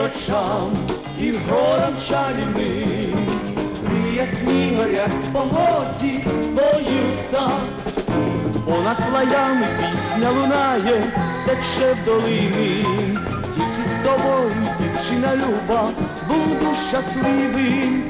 очам і горам чарівним. При ясні горять погоді твої уста, понад плаями пісня лунає, тече в долини. Тільки з тобою, дівчина люба, буду щасливим.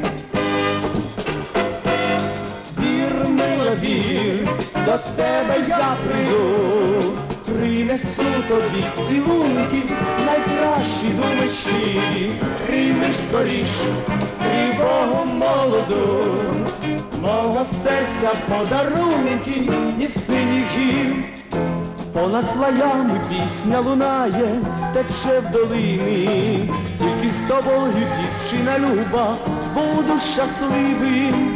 Вір, мила, вір, до тебе я прийду, принесу тобі цілунки, найкращі думи щирі. Прийми скоріш кривого молоду, мого серця подарунки і синіх гір. Понад плаями пісня лунає, тече в долини. Тільки з тобою, дівчина люба, буду щасливим.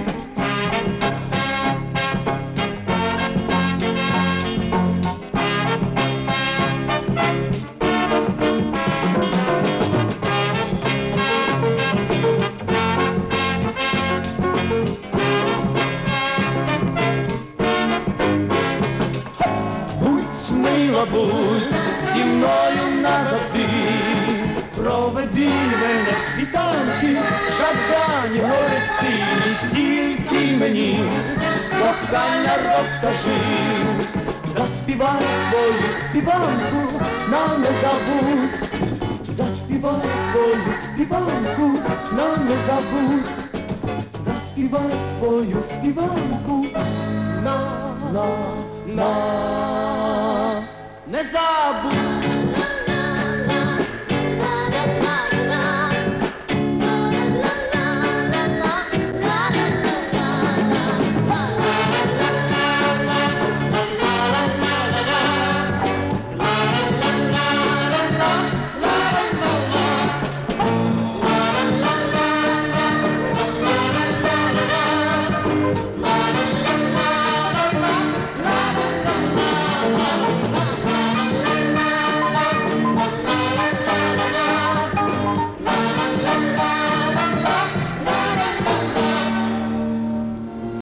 Мила, будь зі мною назавжди, проведи мене в світанки, жадані гори сині, тільки мені кохання розкажи. Заспівай свою співанку, нам не забудь, заспівай свою співанку, нам не забудь, заспівай свою співанку, на, не забудь.